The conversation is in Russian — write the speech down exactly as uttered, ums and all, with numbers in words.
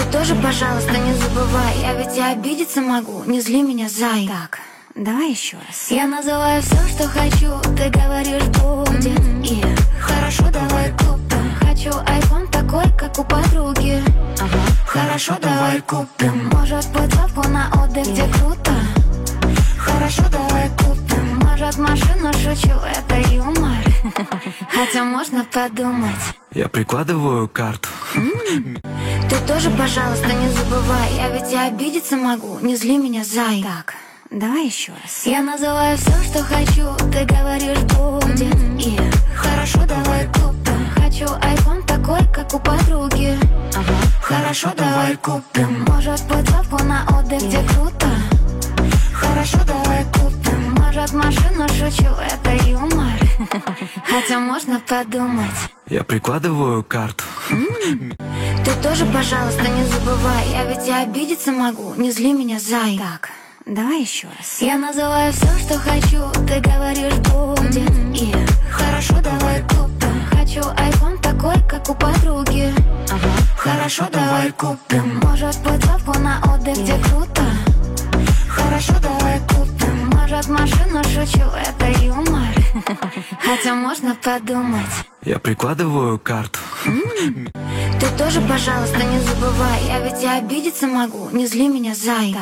тоже, пожалуйста, не забывай. Я ведь и обидеться могу, не зли меня, зай. Так, давай еще раз. Я называю все, что хочу, ты говоришь будет. И хорошо, давай купим. Хочу айфон такой, как у подруги. Ага. Хорошо, давай купим. Может, путевку на отдых, где круто. Хорошо, давай купим. Может, машину, шучу, это юмор. Хотя можно подумать. Я прикладываю карту. Ты тоже, пожалуйста, не забывай. Я ведь и обидеться могу, не зли меня, зай. Так, давай еще раз. Я называю все, что хочу, ты говоришь будет. И хорошо, давай купим. Хочу айфон такой, как у подруги. Ага. Хорошо, давай купим. Может, путевку на отдых, где круто. Хорошо, давай купим. Может, машину, шучу, это юмор. Хотя можно подумать. Я прикладываю карту. Ты тоже, пожалуйста, не забывай. Я ведь и обидеться могу, не зли меня, зай. Так, давай еще раз. Я называю все, что хочу, ты говоришь будет. И хорошо, давай купим. Хочу айфон такой, как у подруги. Ага. Хорошо, давай купим. Может, путевку на отдых, где круто. Хорошо, давай купим. Может, машину, шучу, это юмор. Хотя можно подумать. Я прикладываю карту. Ты тоже, пожалуйста, не забывай. Я ведь и обидеться могу, не зли меня, зай.